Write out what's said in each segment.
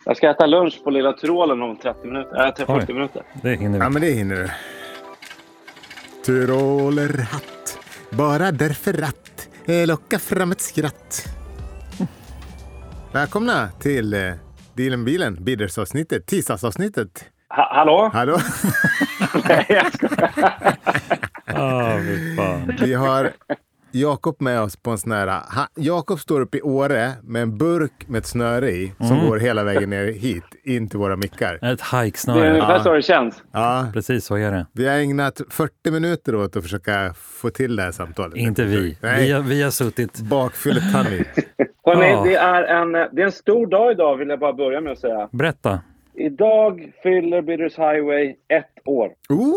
Jag ska äta lunch på Lilla Tyrolen om 30 minuter. 40 minuter. Det hinner vi. Ja, men det hinner vi. 40 minuter. Ja, men det hinner du. Tyrolerhatt, bara därför att locka fram ett skratt. Välkomna till Dealen Bilen, Bidders-avsnittet, tisdagsavsnittet. Hallå? Hallå? Nej, jag ska... Fan. Vi har Jakob med oss på en sån här... Jakob står upp i Åre med en burk med ett snöre i som går hela vägen ner hit, in till våra mickar. Ett Det är hajksnöre. ungefär så det känns. Ja, Precis så är det. vi har ägnat 40 minuter åt att försöka få till det här samtalet. Inte vi. Nej. Vi har suttit... Bakfylletannig. Hörrni, det är en stor dag idag, vill jag bara börja med att säga. Berätta. Idag fyller Bidders Highway 1 år.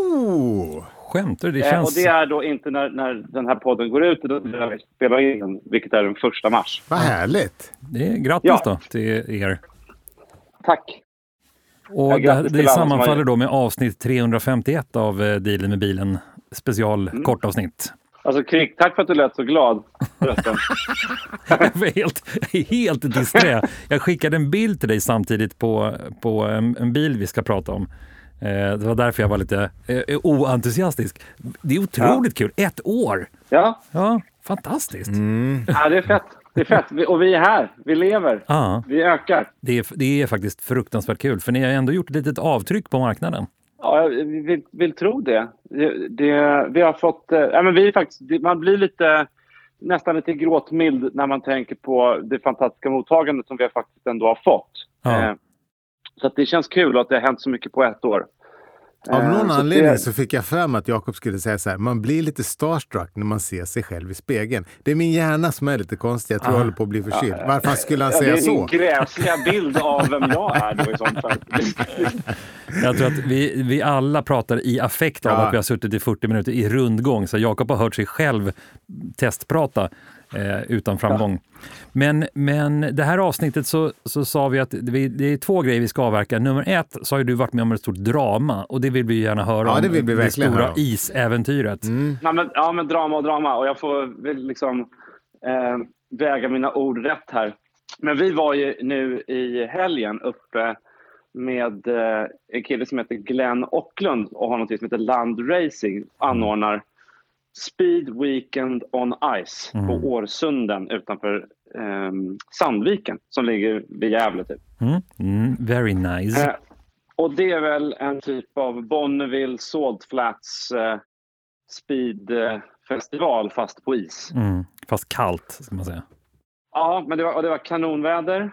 Skämtar du? Det känns... Och det är då inte när den här podden går ut, utan när vi spelar in den, vilket är den 1 mars. Vad härligt. Det är grattis Ja. då till er. Tack. Och Ja, grattis det till alla som sammanfaller har- då med avsnitt 351 av Dealen med bilen. Special kortavsnitt. Alltså, Krik, tack för att du lät så glad. Förresten. Jag var helt disträ. Jag skickade en bild till dig samtidigt på en bil vi ska prata om. Det var därför jag var lite oentusiastisk. Det är otroligt kul. 1 år! Ja, Fantastiskt. ja, det är fett. Det är fett. Och vi är här. Vi lever. Ja, Vi ökar. det är faktiskt fruktansvärt kul. För ni har ändå gjort ett litet avtryck på marknaden. Ja, jag vill tro det. Vi har fått... men vi är faktiskt, man blir nästan lite gråtmild när man tänker på det fantastiska mottagandet som vi faktiskt ändå har fått. Ja. Så att det känns kul att det har hänt så mycket på 1 år. Av någon så anledning det- så fick jag för mig att Jakob skulle säga så här: man blir lite starstruck när man ser sig själv i spegeln. Det är min hjärna som är lite konstig. Jag tror jag håller på att bli förkyld. Varför skulle han Ja, det säga är så? en gräsliga bild av vem jag är då i sånt fall. Jag tror att vi alla pratar i affekt av Ja. att vi har suttit i 40 minuter i rundgång. Så Jakob har hört sig själv testprata utan framgång. Men det här avsnittet så sa vi att det är 2 grejer vi ska avverka. Nummer 1 så har ju du varit med om ett stort drama. Och det vill vi gärna höra Ja, om. det vill vi verkligen stora höra om. isäventyret. Men drama och drama. Och jag får väl liksom väga mina ord rätt här. Men vi var ju nu i helgen uppe med en kille som heter Glenn Ocklund och har något som heter Land Racing. Anordnar Speed Weekend on Ice på Årsunden utanför Sandviken som ligger vid Gävle typ. Very nice. Och det är väl en typ av Bonneville Salt Flats speedfestival fast på is. Fast kallt, ska man säga. Ja, men det var kanonväder.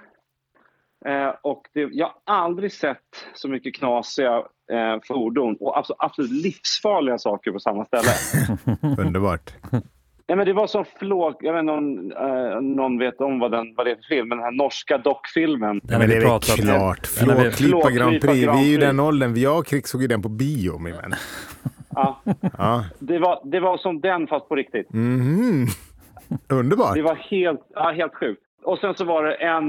Och jag har aldrig sett så mycket knasiga fordon och absolut livsfarliga saker på samma ställe. Underbart. Nej, men det var så jag vet inte om någon vet om vad det är för film, men den här norska dockfilmen. Ja, men det är väl klart. Flåklypa Grand Prix. Vi är ju den åldern. Jag och Krik såg ju den på bio, min vän. Ja. Ja. Det var som den fast på riktigt. Underbart. Det var helt sjukt. Och sen så var det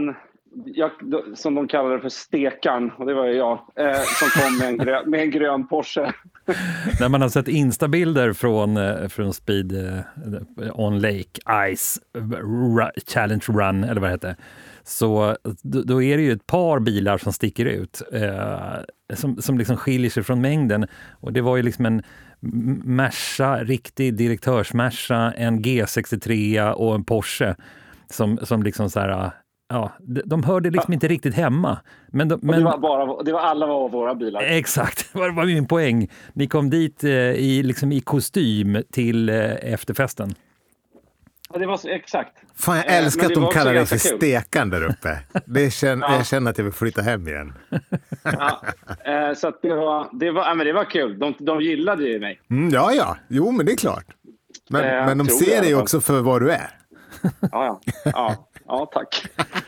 som de kallade det för stekan, och det var ju jag, som kom med en grön Porsche. När man har sett instabilder från Speed on Lake Ice Challenge Run, eller vad det heter, så då är det ju ett par bilar som sticker ut som liksom skiljer sig från mängden. Och det var ju liksom en Merca, riktig direktörs-Merca, en G63 och en Porsche som liksom så här... Ja, de hörde liksom inte riktigt hemma. Men Alla var våra bilar. Exakt, det var min poäng. Ni kom dit i kostym till efterfesten. Ja, det var så, exakt. Fan, jag älskar men att det de var också kallar det för ganska kul. stekan där uppe. Jag känner att jag vill flytta hem igen. Ja, så att det var kul. De gillade ju mig. Ja. Jo, men det är klart. Men de tror ser jag dig i alla också för vad du är. Ja, tack.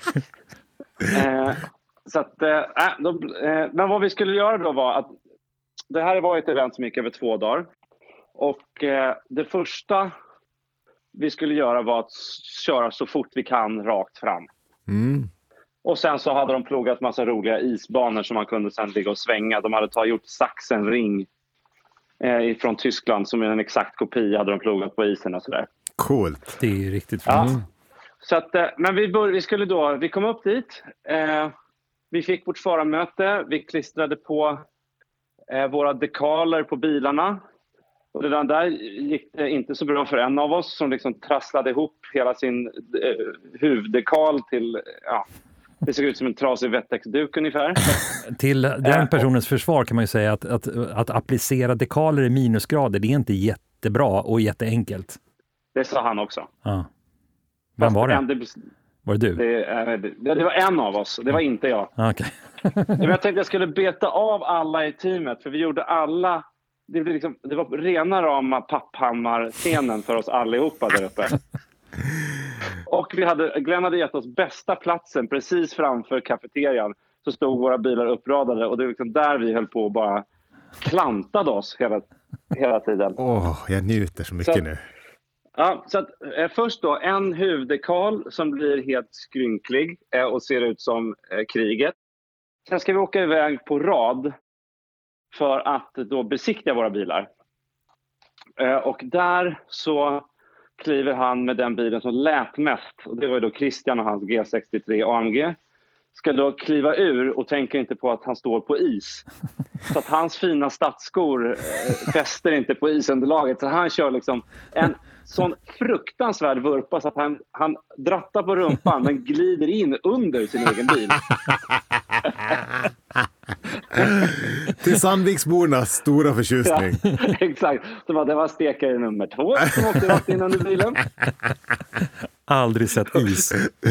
Men vad vi skulle göra då var att det här var ett event som gick över 2 dagar. Och det första vi skulle göra var att köra så fort vi kan rakt fram. Och sen så hade de plogat massa roliga isbanor som man kunde sen ligga och svänga. De hade gjort Sachsenring från Tyskland som är en exakt kopia, hade de plogat på isen och sådär. Coolt. Det är ju riktigt fint. Så att, men vi kom upp dit vi fick vårt förarmöte. Vi klistrade på våra dekaler på bilarna. Och det där gick det inte så bra för en av oss som liksom trasslade ihop hela sin huvuddekal till... Ja, det såg ut som en trasig Wettex-duk ungefär. Till den personens försvar kan man ju säga att applicera dekaler i minusgrader, det är inte jättebra och jätteenkelt. Det sa han också. Ja. Vem var det? Var det du? Det var en av oss, det var inte jag. Okay. Jag tänkte att jag skulle beta av alla i teamet, för vi gjorde alla... Det var rena rama Papphammar-scenen för oss allihopa där uppe. Och Glenn hade gett oss bästa platsen precis framför kafeterian. Så stod våra bilar uppradade och det var liksom där vi höll på och bara klantade oss hela tiden. Jag njuter så mycket nu. Ja, så att, först då en huvuddekal som blir helt skrynklig och ser ut som kriget. Sen ska vi åka iväg på rad för att då besiktiga våra bilar. Och där så kliver han med den bilen som lät mest. Och det var ju då Christian och hans G63 AMG. Ska då kliva ur och tänker inte på att han står på is. Så att hans fina stadsskor fäster inte på isunderlaget. Så han kör liksom en sån fruktansvärd vurpa så att han drattar på rumpan men glider in under sin egen bil. Till Sandviksbornas stora förtjusning. Ja, exakt. Så det var stekare nummer 2 som åkte rakt in under bilen. Aldrig sett is.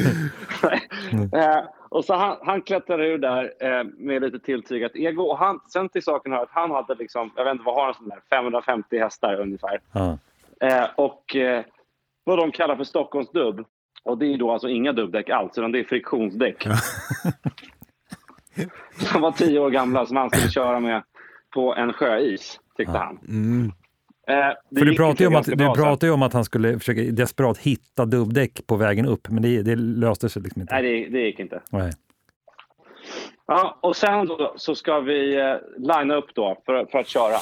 Och så han klättrade ur där med lite tilltygat ego. Och sen till saken hör att han hade liksom, jag vet inte vad har han sån där, 550 hästar ungefär. Och vad de kallar för Stockholmsdubb. Och det är då alltså inga dubbdäck alls, utan det är friktionsdäck. Som var 10 år gamla som han skulle köra med på en sjöis, tyckte han. För du pratade ju om att han skulle försöka desperat hitta dubbdäck på vägen upp, men det löste sig liksom inte. Nej, det gick inte. Nej. Ja, och sen då, så ska vi linea upp då för att köra.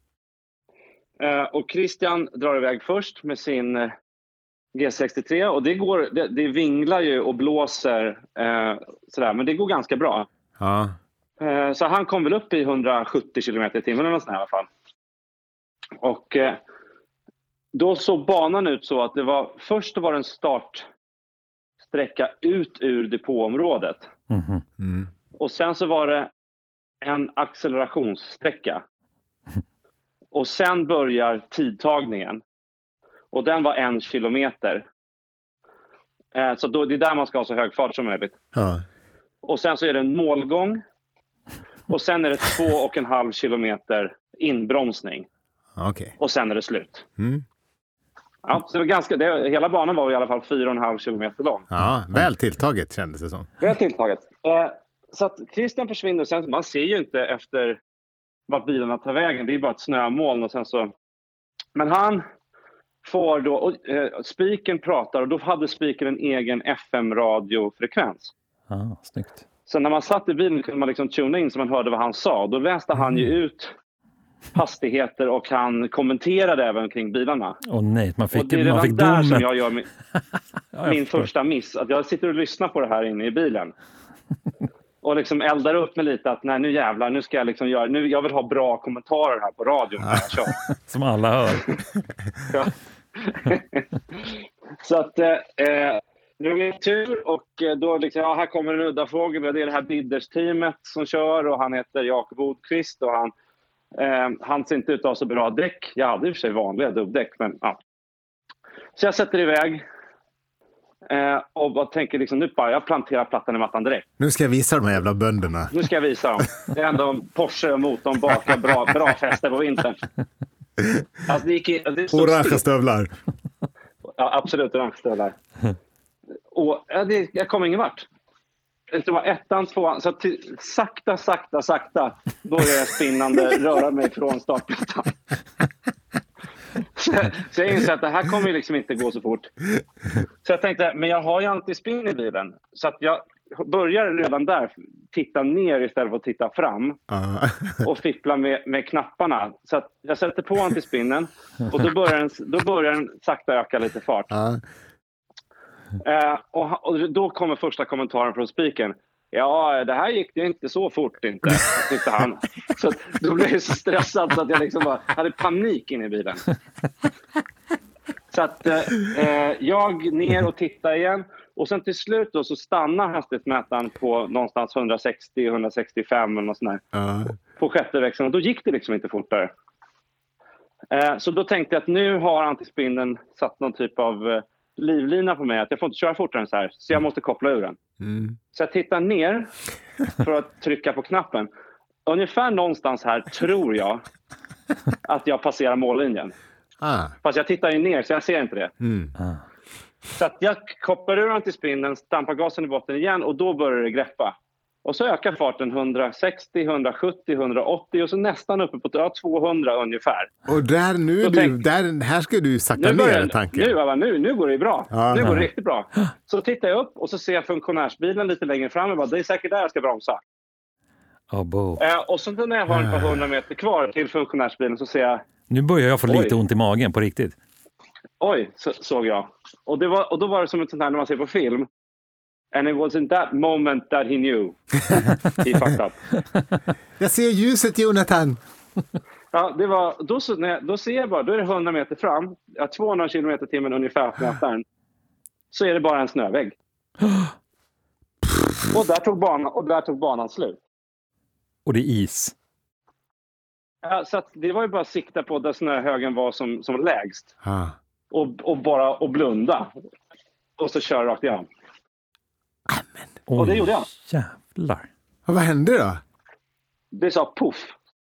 Och Christian drar iväg först med sin G63 och det vinglar ju och blåser sådär, men det går ganska bra. Ja. Så han kom väl upp i 170 km/h eller något sånt här i alla fall. Och då såg banan ut så att först var det en startsträcka ut ur depåområdet. Och sen så var det en accelerationssträcka. Och sen börjar tidtagningen. Och den var 1 kilometer. Så det är där man ska ha så hög fart som möjligt. Ja. Och sen så är det en målgång. Och sen är det 2,5 kilometer inbromsning. Okay. Och sen är det slut. Ja, så hela banan var i alla fall 4,5 kilometer lång. Ja, väl tilltaget kändes det som. Väl tilltaget. Så att Christian försvinner och sen man ser ju inte efter vart bilarna tar vägen. Det är bara ett snömoln och sen så... Men han får då... Spiken pratar och då hade spiken en egen FM-radiofrekvens. Snyggt. Så när man satt i bilen kunde man liksom tuna in så man hörde vad han sa. Då läste han ju ut hastigheter och han kommenterade även kring bilarna. Nej, man fick där domen. som jag gör min första miss. Att jag sitter och lyssnar på det här inne i bilen. Och liksom eldar upp mig lite att nej, nu jävlar, nu ska jag liksom göra... jag vill ha bra kommentarer här på radion när jag kör. Som alla hör. Ja. Så att... Nu är det tur och då liksom, här kommer en udda fågel. Det är det här Bidders-teamet som kör och han heter Jakob Odqvist och han ser inte ut att ha så bra däck. Jag hade i och för sig vanliga dubbdäck, men ja. Så jag sätter iväg och bara tänker liksom, nu bara jag planterar plattan i mattan direkt. Nu ska jag visa de här jävla bönderna. Nu ska jag visa dem. Det är ändå Porsche och motorn bakar bra fäste på vintern. Alltså, orange stövlar. Ja, absolut orange stövlar. Och jag kom ingen vart. Det var 1:an, 2:an. Så sakta började jag spinnande röra mig från startplattan. Så jag insåg att det här kommer liksom inte gå så fort. Så jag tänkte, men jag har ju antispinn i bilen. Så att jag börjar redan där titta ner istället för att titta fram. Och fippla med knapparna. Så att jag sätter på antispinnen. Och då börjar den sakta öka lite fart. Och då kommer första kommentaren från spiken. Ja, det här gick det inte så fort inte, tyckte han. Så då blev jag så stressad så att jag liksom bara hade panik in i bilen. Så att jag ner och tittar igen. Och sen till slut då så stannar hastighetsmätaren på någonstans 160-165 eller något sånt där. På sjätte växeln. Och då gick det liksom inte fortare. Så då tänkte jag att nu har antispinnen satt någon typ av livlina på mig. Att jag får inte köra fortare än så här. Så jag måste koppla ur den. Så jag tittar ner för att trycka på knappen. Ungefär någonstans här tror jag att jag passerar mållinjen. Fast jag tittar ju ner så jag ser inte det. Så att jag kopplar ur antispinnen, stampar gasen i botten igen och då börjar det greppa. Och så ökar farten 160, 170, 180 och så nästan uppe på 200 ungefär. Och där nu är du, här ska du sakta ner tanken. Nu går det bra. Nu går det riktigt bra. Så tittar jag upp och så ser jag funktionärsbilen lite längre fram och bara, det är säkert där jag ska bromsa. Och så när jag har ett par 100 meter kvar till funktionärsbilen så ser jag... Nu börjar jag få lite ont i magen på riktigt. Oj, såg jag. Och då var det som ett sånt här när man ser på film. And it was in that moment that he knew. He fucked up. Jag ser ljuset, Jonathan. Ja, det var, då ser jag bara, då är det 100 meter fram. 200 kilometer timmen ungefär på nätaren. Så är det bara en snövägg. Och där tog banan slut. Och det är is. Ja, så att det var ju bara att sikta på där snöhögen var som lägst. Och bara blunda. Och så köra rakt igenom. Och det gjorde jag. Jävlar. Och vad hände då? Det sa puff.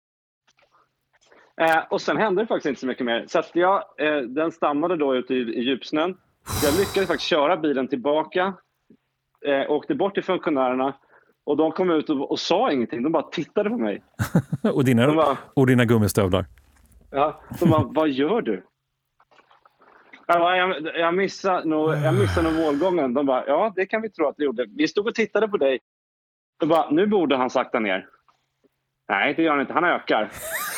Och sen hände det faktiskt inte så mycket mer. Så att den stannade då ute i djupsnön. Jag lyckades faktiskt köra bilen tillbaka. Åkte bort till funktionärerna. Och de kom ut och sa ingenting. De bara tittade på mig. och dina gummistövlar. Ja, de bara, vad gör du? Jag missade nog målgången. De bara, ja det kan vi tro att du gjorde. Vi stod och tittade på dig. De bara, nu borde han sakta ner. Nej, det gör han inte. Han ökar.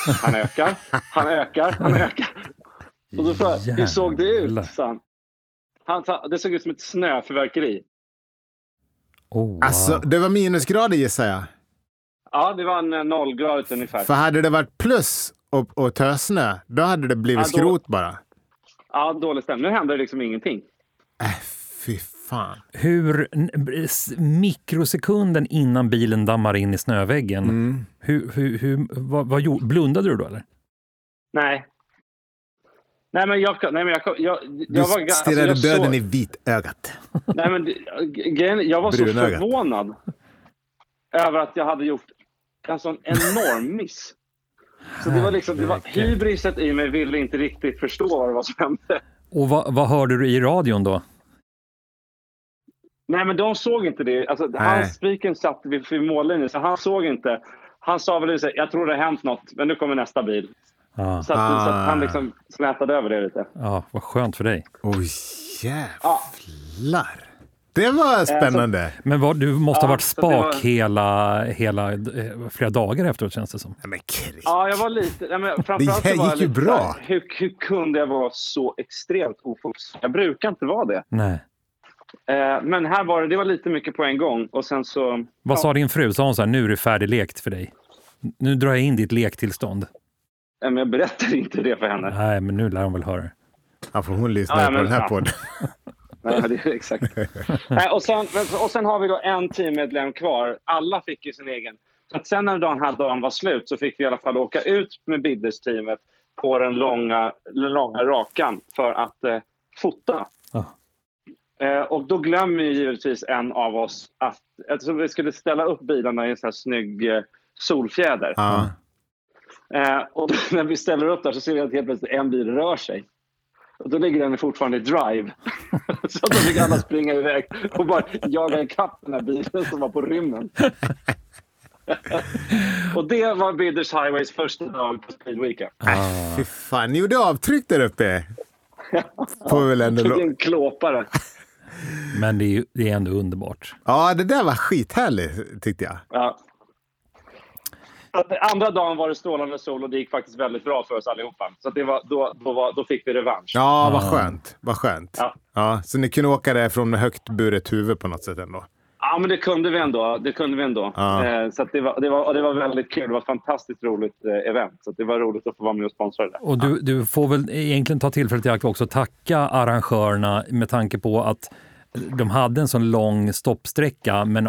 Och då frågade jag, hur såg det ut? Det såg ut som ett snöförverkeri. Wow. Alltså, det var minusgrader gissar jag. Ja, det var en 0 grad ungefär. För hade det varit plus och tösnö, då hade det blivit skrot bara. Ja, dåligt stämt. Nu händer det liksom ingenting. Fy fan. Hur mikrosekunden innan bilen dammar in i snöväggen, vad blundade du då eller? Nej. Nej men jag var stirrade döden i vitögat. Nej men jag var så förvånad över att jag hade gjort en sån enorm miss. Så det var liksom hybriset i mig ville inte riktigt förstå vad det var som hände. Och vad hörde du i radion då? Nej men de såg inte det. Alltså hans spiken satt vid mållinjen så han såg inte. Han sa väl så, jag tror det har hänt något men nu kommer nästa bil. Så att han liksom slätade över det lite. Ja, vad skönt för dig. Oj, jävlar. Det var spännande. Men du måste ha varit spak hela flera dagar efteråt känns det som. Ja, jag var lite... Det gick ju bra. Hur kunde jag vara så extremt ofokuserad? Jag brukar inte vara det. Nej. Men här det var lite mycket på en gång. Och sen så... Vad sa din fru? Sa hon så här, nu är det färdiglekt för dig? Nu drar jag in ditt lektillstånd. Men jag berättar inte det för henne. Nej, men nu lär hon väl höra. Ja, för hon lyssnar på den här podden. Nej, det är exakt. Och sen har vi då en teammedlem kvar. Alla fick ju sin egen. Så att sen när dagen var slut så fick vi i alla fall åka ut med Bidders-teamet på den långa rakan för att fota. Och då glömmer givetvis en av oss att eftersom vi skulle ställa upp bilarna i en sån här snygg solfjäder. Och då, när vi ställer upp där så ser vi att helt plötsligt en bil rör sig. Och då ligger den fortfarande i drive. Så då fick alla springa iväg och bara jaga ikapp den här bilen som var på rymmen. Och det var Bidders Highways första dag på Speedweeken. Fy fan, ni gjorde avtryck där uppe. Får väl ändå... Det är en klåpare. Men det är ändå underbart. Ja, det där var skithärligt tyckte jag. Ja. Andra dagen var det strålande sol och det gick faktiskt väldigt bra för oss allihopa. Så det var, då fick vi revansch. Ja, vad skönt. Ja. Så ni kunde åka därifrån med högt buret huvud på något sätt ändå? Ja, men det kunde vi ändå. Ja. Så att det var väldigt kul. Det var ett fantastiskt roligt event. Så att det var roligt att få vara med och sponsra det. Och du får väl egentligen ta tillfället i akt också tacka arrangörerna med tanke på att de hade en sån lång stoppsträcka, men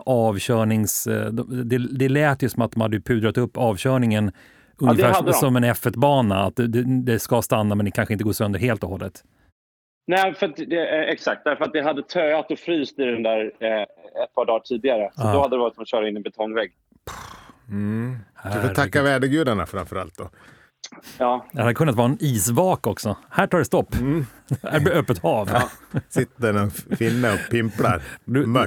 det lät ju som att de hade pudrat upp avkörningen ungefär som en F1-bana. Att det ska stanna, men det kanske inte går sönder helt och hållet. Nej, exakt. Därför att det hade töat och fryst i den där ett par dagar tidigare. Så då hade det varit att köra in i en betongvägg. Du får tacka vädergudarna framförallt då. Ja. Det hade kunnat vara en isvak också. Här tar det stopp. Här blir öppet hav. Ja. Sitter en finne och pimplar. Mört.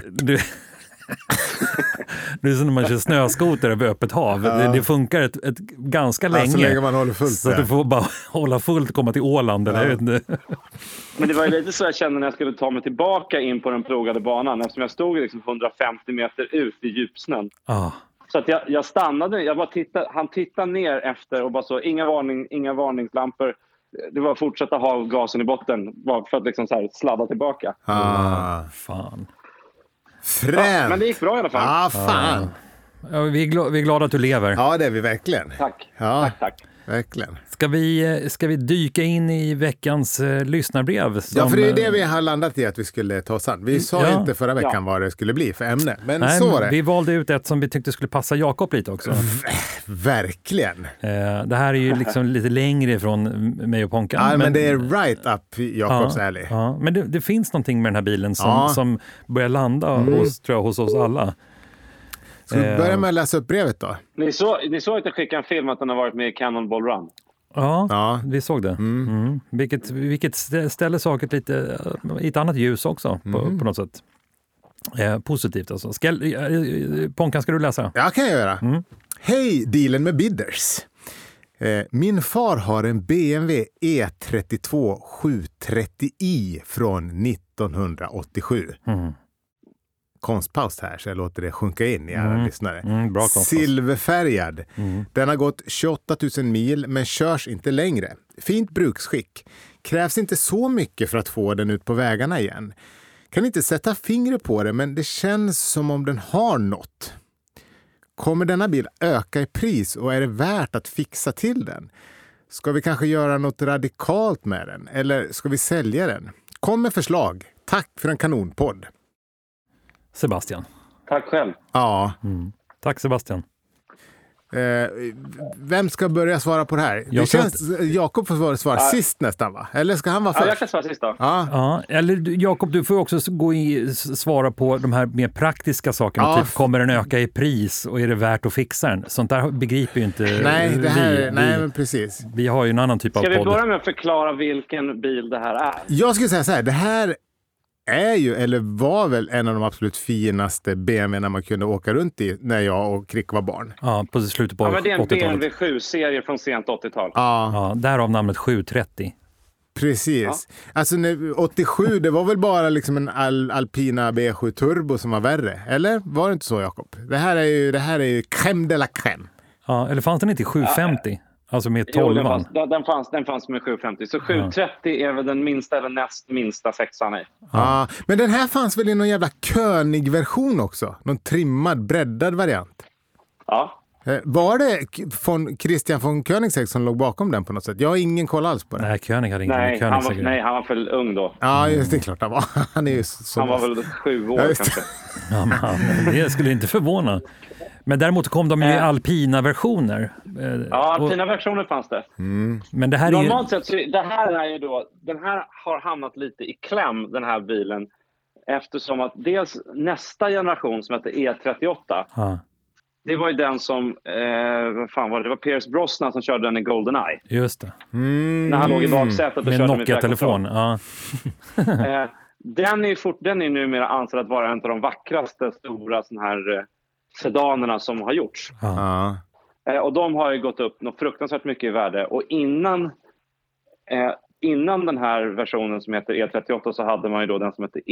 Det är som när man kör snöskoter över öppet hav. Det funkar ett ganska länge. Så länge man håller fullt. Så att du får bara hålla fullt och komma till Åland. Eller? Men det var ju lite så jag kände när jag skulle ta mig tillbaka in på den plogade banan. Eftersom jag stod liksom 150 meter ut i djupsnön. Så att jag stannade. Jag bara han tittade ner efter och bara så, inga varningslampor. Det var att fortsätta ha gasen i botten. Bara för att liksom så här sladda tillbaka. Fan. Främt! Men det gick bra i alla fall. Fan. Ja, vi är glada att du lever. Ja, det är vi verkligen. Tack. Ja, Tack. Verkligen. Ska vi dyka in i veckans lyssnarbrev? Ja, för det är det vi har landat i att vi skulle ta oss an. Vi sa inte förra veckan vad det skulle bli för ämne, men nej, så var det. Vi valde ut ett som vi tyckte skulle passa Jakob lite också. Verkligen. Det här är ju liksom lite längre från mig och Ponkan. Ja, men det är right up Jakobs alley. Ja, men det finns någonting med den här bilen som börjar landa hos oss alla. Ska vi börja med att läsa upp brevet då? Ni såg att jag skickade en film att den har varit med i Cannonball Run. Ja, vi såg det. Vilket ställer saker lite i ett annat ljus också på något sätt. Positivt alltså. Ponkan, ska du läsa? Ja, kan jag göra. Hej, dealen med bidders. Min far har en BMW E32 730i från 1987. Konstpaus här så jag låter det sjunka in i alla lyssnare. Bra konstpaus. Silverfärgad. Den har gått 28 000 mil men körs inte längre. Fint bruksskick. Krävs inte så mycket för att få den ut på vägarna igen. Kan inte sätta fingret på det, men det känns som om den har något. Kommer denna bil öka i pris och är det värt att fixa till den? Ska vi kanske göra något radikalt med den? Eller ska vi sälja den? Kom med förslag. Tack för en kanonpodd. Sebastian. Tack själv. Ja. Tack Sebastian. Vem ska börja svara på det här? Det känns Jakob får svara sist nästan, va? Eller ska han vara först? Ja, jag kan svara sist då. Ja, eller Jakob, du får också svara på de här mer praktiska sakerna. Typ, kommer den öka i pris och är det värt att fixa den? Sånt där begriper ju inte nej, men precis. Vi har ju en annan typ av podd. Ska vi börja med att förklara vilken bil det här är? Jag skulle säga så här, det här är ju, eller var väl en av de absolut finaste BMW:na man kunde åka runt i när jag och Krick var barn. Ja, på slutet på 80-talet. Ja, men det är en BMW 7-serie från sent 80-tal. Ja, därav namnet 730. Precis. Ja. Alltså 87, det var väl bara liksom en Alpina B7 Turbo som var värre. Eller var det inte så, Jakob? Det här är ju crème de la crème. Ja, eller fanns den inte i 750? Alltså med 12. Den fanns med 750. Så 730 är väl den minsta eller näst minsta sexan i. Ja, men den här fanns väl i någon jävla König-version också? Någon trimmad, breddad variant. Ja. Var det Christian von Koenigsegg som låg bakom den på något sätt? Jag har ingen koll alls på det. Nej, König hade ingen Koenigsegg. Nej, han var för ung då. Ja, just det är klart han var. Han var väl 7 år kanske. Ja, men det skulle inte förvåna. Men däremot kom de i alpina versioner. Ja, alpina versioner fanns det. Men det här normalt sett, det här är ju då, den här har hamnat lite i kläm, den här bilen. Eftersom att dels nästa generation som heter E38, det var ju den som, vad fan var det? Det var Pierce Brosnan som körde den i GoldenEye. Just det. När han låg i baksätet och med körde Nokia-telefon. Ja. Den är numera ansedd att vara en av de vackraste stora sån här sedanerna som har gjorts. Och de har ju gått upp något fruktansvärt mycket i värde. Och innan den här versionen som heter E38 så hade man ju då den som heter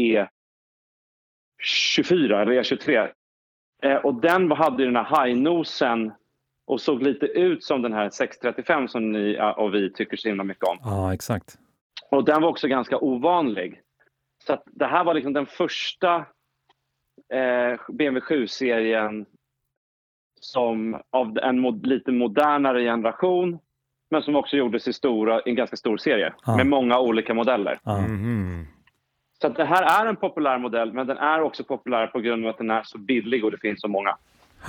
E24 eller E23. Och den hade ju den här high-nosen och såg lite ut som den här 635 som ni och vi tycker så himla mycket om. Ja, exakt. Och den var också ganska ovanlig. Så att det här var liksom den första BMW 7-serien som av en lite modernare generation, men som också gjordes i en ganska stor serie med många olika modeller. Så att det här är en populär modell, men den är också populär på grund av att den är så billig och det finns så många.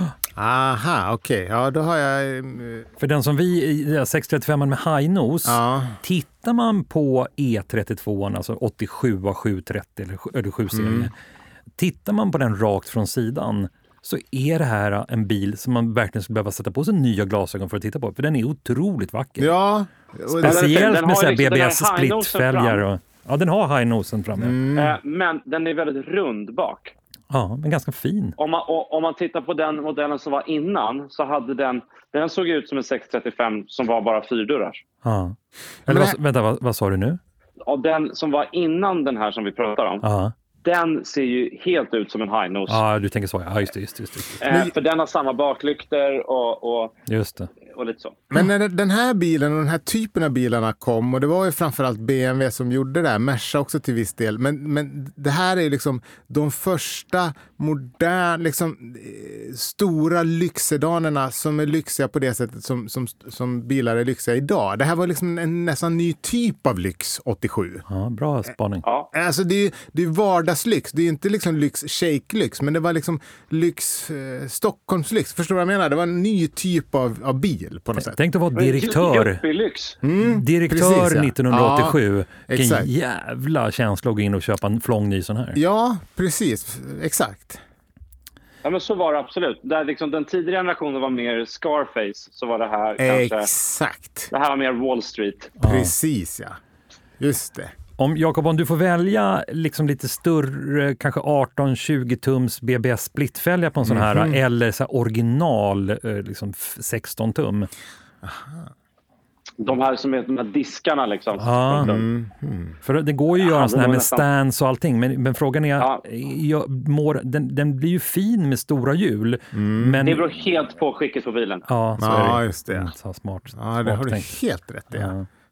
Aha, okej. Ja, då har jag... För den som vi, 635 med high nose, tittar man på E32, alltså 87 av 730 eller 7-serien, tittar man på den rakt från sidan så är det här en bil som man verkligen skulle behöva sätta på sig nya glasögon för att titta på. För den är otroligt vacker. Ja. Speciellt med BBS-splittfälgar. Ja, den har high nosen framme. Men den är väldigt rund bak. Ja, men ganska fin. Om man tittar på den modellen som var innan så hade den såg ut som en 635 som var bara 4-dörrars. Ja. Eller vänta, vad sa du nu? Och den som var innan den här som vi pratar om, den ser ju helt ut som en high nose. Ja, du tänker så. Ja, just det. För den har samma baklyktor och just det. Och lite så. Men när den här bilen och den här typen av bilarna kom, och det var ju framförallt BMW som gjorde det här, Merca också till viss del, men det här är ju liksom de första moderna, liksom stora lyxsedanerna som är lyxiga på det sättet som bilar är lyxiga idag. Det här var liksom en nästan ny typ av lyx 87. Ja, bra spaning. Alltså det är vardagslyx, det är inte liksom lyx, shake-lyx, men det var liksom lyx, Stockholmslyx, förstår du vad jag menar? Det var en ny typ av bil på något sätt. Tänk att vara direktör. Direktör precis, 1987. Vilken jävla känsla att gå in och köpa en flång ny sån här. Ja, precis. Exakt. Ja, men så var det absolut. Där liksom den tidigare generationen var mer Scarface, så var det här kanske... Exakt. Det här var mer Wall Street. Precis, ja. Just det. Om du får välja liksom lite större, kanske 18-20 tums BBS splittfälgar på en sån här, eller så här original liksom 16 tum. Aha. De här som är de här diskarna liksom. För det går ju att göra sån här med stands och allting, men frågan är, den blir ju fin med stora hjul. Men det beror helt på skicket på bilen. Ja, så är det. Just det. Så smart. Ja, det har du helt rätt i.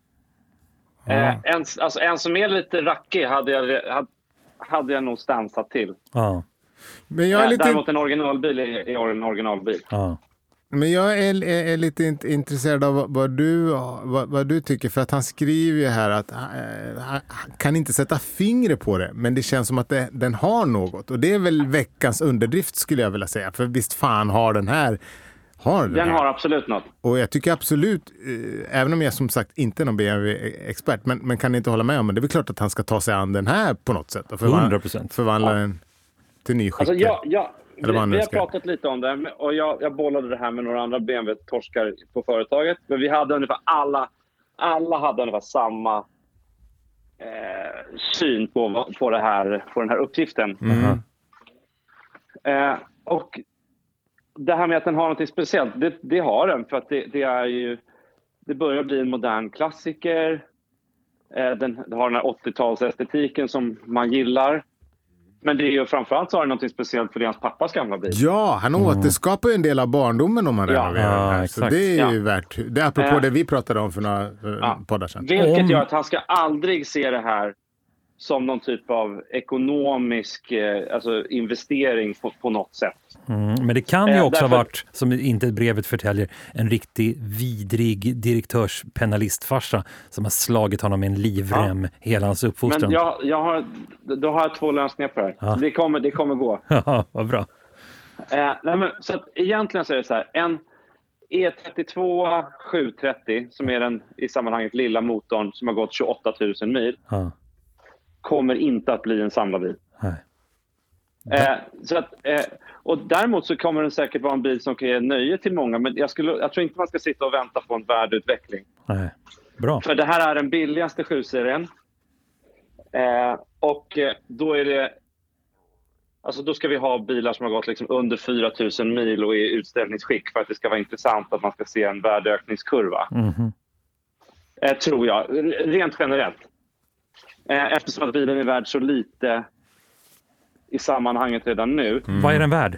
En som är lite rackig hade jag nog stansat till. Men jag är däremot en originalbil är en originalbil. Men jag är lite intresserad av vad du tycker, för att han skriver ju här att han kan inte sätta fingret på det, men det känns som att den har något, och det är väl veckans underdrift skulle jag vilja säga, för visst fan har den här. Den har absolut något. Och jag tycker absolut, även om jag som sagt inte är någon BMW-expert, men kan inte hålla med om det. Det är väl klart att han ska ta sig an den här på något sätt och 100%. Förvandla den till ny skick. Alltså vi har pratat lite om det, och jag bollade det här med några andra BMW-torskar på företaget. Men vi hade ungefär alla hade ungefär samma syn på den här uppgiften. Och det här med att den har något speciellt, det har den, för att det börjar bli en modern klassiker. Den har den här 80-talsestetiken som man gillar. Men det är ju framförallt så har det något speciellt för hans pappas gamla bil. Ja, han återskapar ju en del av barndomen om man renoverar den här. Så det är ju värt. Det är apropå det vi pratade om för några poddar sedan. Vilket gör att han ska aldrig se det här som någon typ av ekonomisk investering på något sätt. Men det kan ju också ha varit, som inte brevet förtäljer, en riktig vidrig direktörspenalistfarsa som har slagit honom med en livrem hela hans uppfostran. Men då har jag två lösningar på det här. Det kommer gå. Ja, vad bra. Så att egentligen så är det så här, en E32 730 som är den i sammanhanget lilla motorn som har gått 28 000 mil kommer inte att bli en samlarbil. Och däremot så kommer den säkert vara en bil som kan ge nöje till många, men jag tror inte man ska sitta och vänta på en värdeutveckling. Nej. Bra. För det här är den billigaste 7-serien. Och då är det, alltså då ska vi ha bilar som har gått liksom under 4 000 mil och är i utställningsskick för att det ska vara intressant att man ska se en värdeökningskurva. Tror jag, rent generellt. Eftersom att bilen är värd så lite i sammanhanget redan nu. Vad är den värd?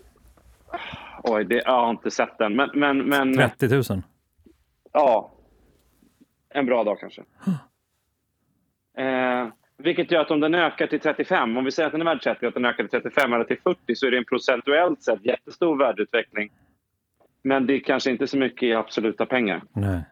Jag har inte sett den. Men 30 000? Ja, en bra dag kanske. Vilket gör att om den ökar till 35, om vi säger att den är värd 30 och att den ökar till 35 eller till 40, så är det en procentuellt sett jättestor värdeutveckling. Men det är kanske inte så mycket i absoluta pengar. Nej.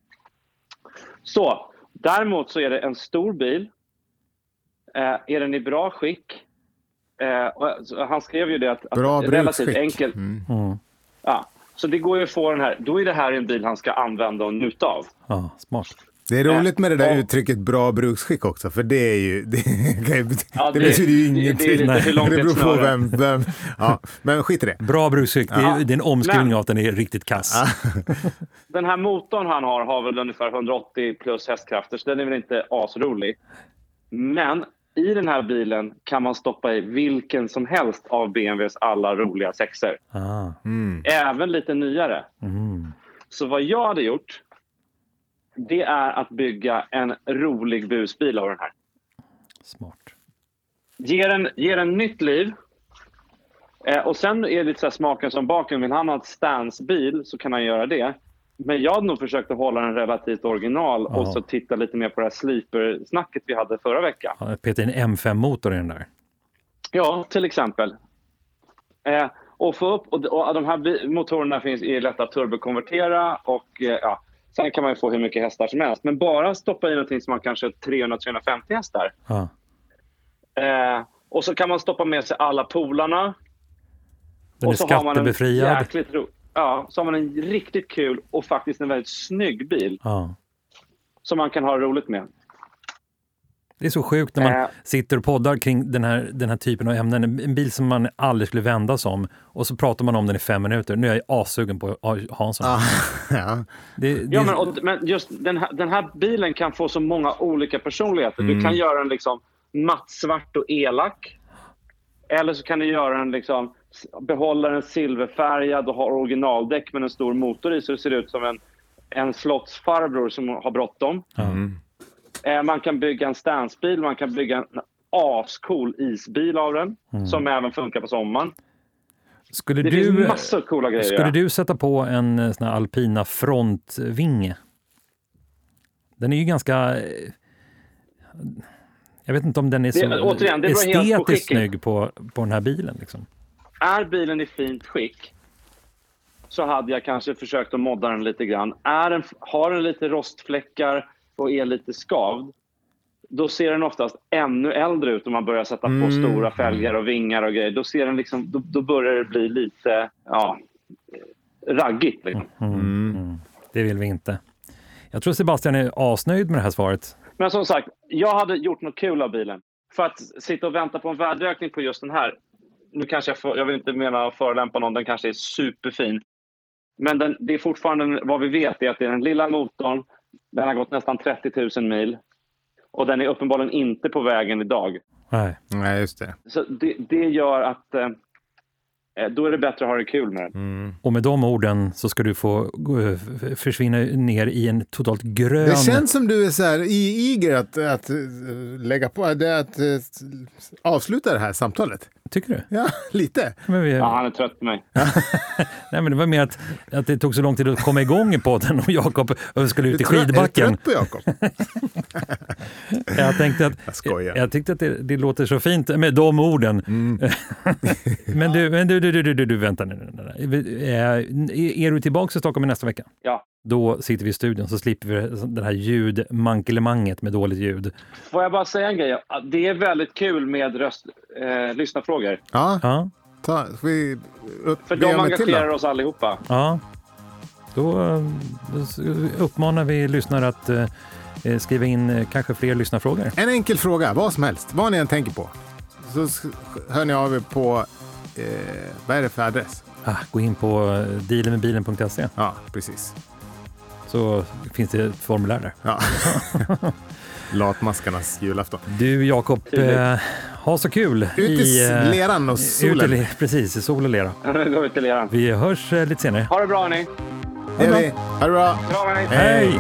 Så, däremot så är det en stor bil. Är den i bra skick? Och han skrev ju det att Bra relativt bruksskick. enkelt. Ja, så det går ju att få den här. Då är det här en bil han ska använda och njuta av. Ja, smart. Det är roligt med det där uttrycket bra bruksskick också, för det är ju det betyder ju ingenting. Det beror på vem. Ja, men skit i det. Bra bruksskick, det är en omskrivning av att den är riktigt kass. Den här motorn han har väl ungefär 180 plus hästkrafter, så den är väl inte asrolig. Men i den här bilen kan man stoppa i vilken som helst av BMWs alla roliga sexer. Även lite nyare. Så vad jag hade gjort, det är att bygga en rolig busbil av den här. Smart. Ger en nytt liv. Och sen är det lite så här smaken som baken. Vill han ha ett stansbil så kan han göra det. Men jag hade nog försökt att hålla den relativt original och så titta lite mer på det här sleeper-snacket vi hade förra veckan. Ja, Peter, en M5-motor i den där. Ja, till exempel. Och få upp, och de här motorerna är lätta att turbokonvertera och sen kan man ju få hur mycket hästar som helst. Men bara stoppa i någonting som man kanske 300-350 hästar. Ja. Och så kan man stoppa med sig alla polarna. Den och är så har man en skattebefriad. jäkligt så har man en riktigt kul och faktiskt en väldigt snygg bil. Ja. Som man kan ha roligt med. Det är så sjukt när man sitter och poddar kring den här typen av ämnen. En bil som man aldrig skulle vändas om. Och så pratar man om den i 5 minuter. Nu är jag assugen på Hansson. Men just den här bilen kan få så många olika personligheter. Du kan göra den liksom mattsvart och elak. Eller så kan du göra den liksom, behålla den silverfärgad och ha originaldäck med en stor motor i, så det ser ut som en slottsfarbror som har bråttom. Man kan bygga en stansbil, man kan bygga en ascool isbil av den som även funkar på sommaren. Det finns massor av coola grejer. Skulle du sätta på en sån här alpina frontvinge? Den är ju ganska... Jag vet inte om den är så estetiskt snygg på den här bilen. Liksom. Är bilen i fint skick så hade jag kanske försökt att modda den lite grann. Har den lite rostfläckar och är lite skavd, då ser den oftast ännu äldre ut om man börjar sätta på stora fälgar och vingar och grejer. Då ser den liksom, då börjar det bli lite raggigt. Liksom. Det vill vi inte. Jag tror Sebastian är asnöjd med det här svaret. Men som sagt, jag hade gjort något kul av bilen. För att sitta och vänta på en värdeökning på just den här. Nu kanske jag vill inte mena att förolämpa någon, den kanske är superfin. Men det är fortfarande, vad vi vet är att det är den lilla motorn. Den har gått nästan 30 000 mil. Och den är uppenbarligen inte på vägen idag. Nej, just det. Så det gör att då är det bättre att ha det kul med den. Och med de orden så ska du få försvinna ner i en totalt grön... Det känns som du är så här eager att lägga på det, att avsluta det här samtalet. Tycker du? Ja, lite. Ja, han är trött på mig. Nej, men det var mer att det tog så lång tid att komma igång i podden och Jakob skulle ut i skidbacken. Är du trött på Jakob? Jag tyckte att det låter så fint med de orden. Men du vänta nu. Är du tillbaka i Stockholm nästa vecka? Ja. Då sitter vi i studion så slipper vi det här ljudmankelemanget med dåligt ljud. Får jag bara säga en grej? Det är väldigt kul med lyssnarfrågor. Ja. För de engagerar oss allihopa. Ja. Då uppmanar vi lyssnare att skriva in kanske fler lyssnarfrågor. En enkel fråga, vad som helst. Vad ni än tänker på. Så hör ni av er på... vad är det för adress? Gå in på dealenmedbilen.se. Ja, precis. Så finns det ett formulär där. Ja. Latmaskarnas julafton. Du Jakob, ha så kul. Ut i leran och solen. Precis, i sol och lera. Gå ut i leran. Vi hörs lite senare. Ha det bra, hörni. Ha det bra. Hej!